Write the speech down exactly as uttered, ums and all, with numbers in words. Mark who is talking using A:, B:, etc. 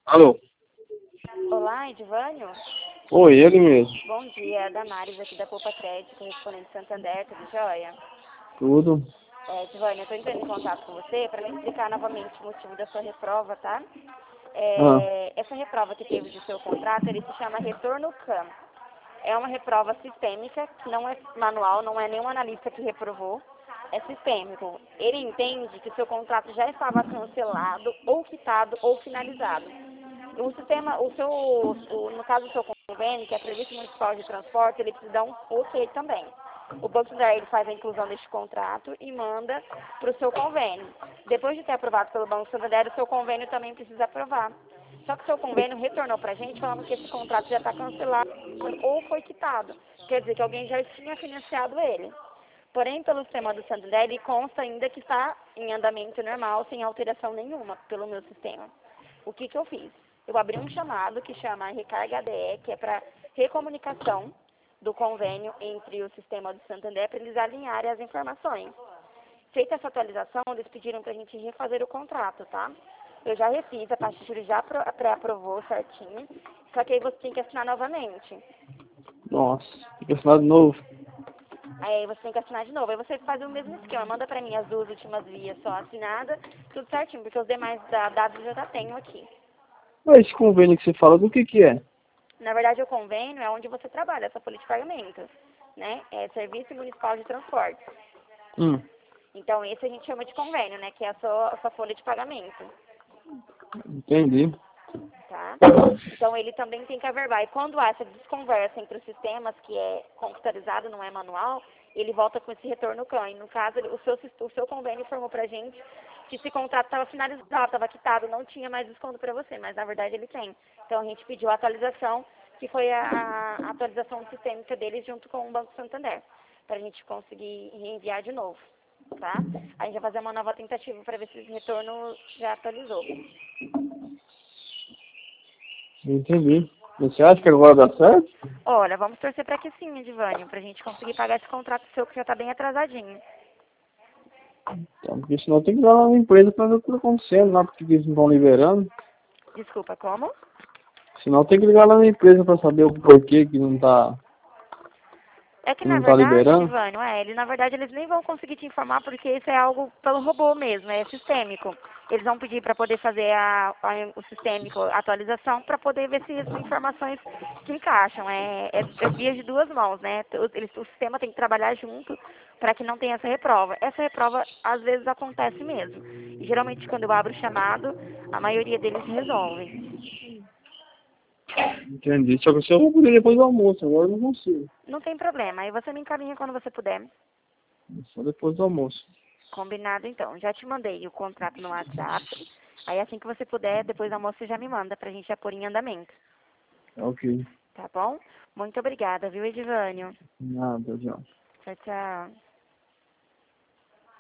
A: Alô?
B: Olá, Edivânio.
A: Oi, ele mesmo.
B: Bom dia, é Damares aqui da Poupa Crédito, correspondente Santander, tudo jóia?
A: Tudo.
B: É, Edivânio, eu estou entrando em contato com você para me explicar novamente o motivo da sua reprova, tá?
A: Ah,
B: É, essa reprova que teve do seu contrato, ele se chama Retorno C A M. É uma reprova sistêmica, que não é manual, não é nenhum analista que reprovou, é sistêmico. Ele entende que seu contrato já estava cancelado, ou quitado, ou finalizado. O sistema, o seu, o, no caso do seu convênio, que é Serviço Municipal de Transporte, ele precisa dar um ok também. O Banco Central ele faz a inclusão deste contrato e manda para o seu convênio. Depois de ter aprovado pelo Banco Santander, o seu convênio também precisa aprovar. Só que o seu convênio retornou para a gente falando que esse contrato já está cancelado ou foi quitado. Quer dizer que alguém já tinha financiado ele. Porém, pelo sistema do Santander, ele consta ainda que está em andamento normal, sem alteração nenhuma, pelo meu sistema. O que, que eu fiz? Eu abri um chamado que chama Recarga A D E, que é para recomunicação do convênio entre o sistema do Santander, para eles alinharem as informações. Feita essa atualização, eles pediram para a gente refazer o contrato, tá? Eu já refiz, a taxa de juros já pré-aprovou certinho, só que aí você tem que assinar novamente.
A: nossa, tem que assinar de novo.
B: Aí você tem que assinar de novo. Aí você faz o mesmo esquema, manda pra mim as duas últimas vias só assinadas, tudo certinho, porque os demais da- dados eu já tenho aqui.
A: Mas esse convênio que você fala, do que que é?
B: Na verdade, o convênio é onde você trabalha, essa folha de pagamento, né? É Serviço Municipal de Transporte.
A: Hum,
B: Então, esse a gente chama de convênio, né? Que é a sua, a sua folha de pagamento,
A: entendi.
B: tá? Então, ele também tem que averbar. E quando há essa desconversa entre os sistemas, que é computarizado, não é manual, ele volta com esse retorno C A M. E, no caso, ele- o seu, sis- o seu convênio informou pra gente que esse contrato estava finalizado, estava quitado, não tinha mais desconto para você, mas na verdade ele tem. Então, a gente pediu a atualização, que foi a, a atualização sistêmica dele junto com o Banco Santander, para a gente conseguir reenviar de novo, tá? A gente vai fazer uma nova tentativa para ver se esse retorno já atualizou.
A: Entendi. Você acha que agora dá certo?
B: Olha, vamos torcer para que sim, Edivânio, para a gente conseguir pagar esse contrato seu que já está bem atrasadinho.
A: Então, porque senão tem que ir lá na empresa pra ver o que tá acontecendo lá, porque eles não estão liberando.
B: Desculpa, como?
A: Senão tem que ligar lá na empresa pra saber o porquê que não tá,
B: É que
A: que
B: na
A: não tá
B: verdade,
A: liberando.
B: Edivânio, é, ele, na verdade eles nem vão conseguir te informar porque isso é algo pelo robô mesmo, é sistêmico. Eles vão pedir para poder fazer a, a- o sistêmico, a atualização, para poder ver se as informações se encaixam. É, é, é via de duas mãos, né? O, eles, o sistema tem que trabalhar junto para que não tenha essa reprova. Essa reprova às vezes acontece mesmo. E geralmente quando eu abro o chamado, a maioria deles resolvem.
A: Entendi. Só que se eu vou poder depois do almoço, agora eu não consigo.
B: Não tem problema, aí você me encaminha quando você puder.
A: Só depois do almoço.
B: Combinado, então. Já te mandei o contrato no WhatsApp. Aí, assim que você puder, depois do almoço, você já me manda pra gente já pôr em andamento.
A: Ok.
B: Tá bom? Muito obrigada, viu, Edivânio?
A: Nada, já.
B: Tchau, tchau.